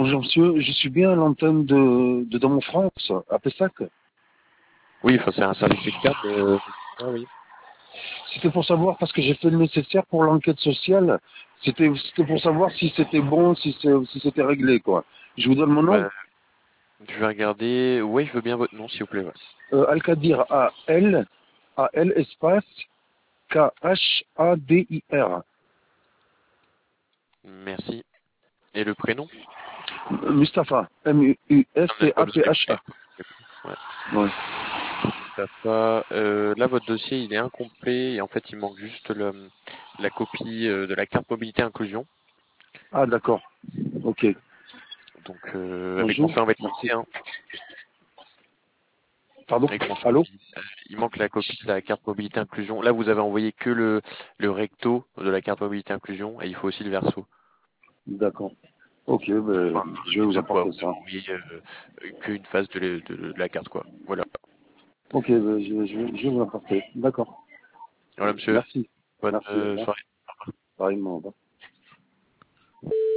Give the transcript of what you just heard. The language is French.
Bonjour monsieur, je suis bien à l'antenne de Dans mon France, à Pessac. Oui, enfin, c'est un service externe, mais ah oui. C'était pour savoir, parce que j'ai fait le nécessaire pour l'enquête sociale, c'était pour savoir si c'était bon, si c'était réglé, quoi. Je vous donne mon nom, Bah, je vais regarder. Ouais, je veux bien votre nom, s'il vous plaît. Ouais. Alkadir, A-L espace Khadir. Merci. Et le prénom? Mustapha, Ah, d'accord, parce que Mustapha. ouais. Ouais. Mustapha. Là, votre dossier, il est incomplet et en fait, il manque juste la copie de la carte mobilité inclusion. Ah d'accord, ok. Donc, avec Bonjour, mention merci. invalidité, hein. Pardon, Avec mention allô? invalidité. Il manque la copie de la carte mobilité inclusion. Là, vous avez envoyé que le recto de la carte mobilité inclusion et il faut aussi le verso. D'accord. Ok, ben, Enfin, je vais une vous seule fois. apporter Vous ça. avez envoyé qu'une phase de la carte, quoi. Voilà. Ok, ben, je vais vous apporter. D'accord. Voilà, monsieur. Merci. Bonne Merci, au revoir. soirée. Pareillement, au revoir.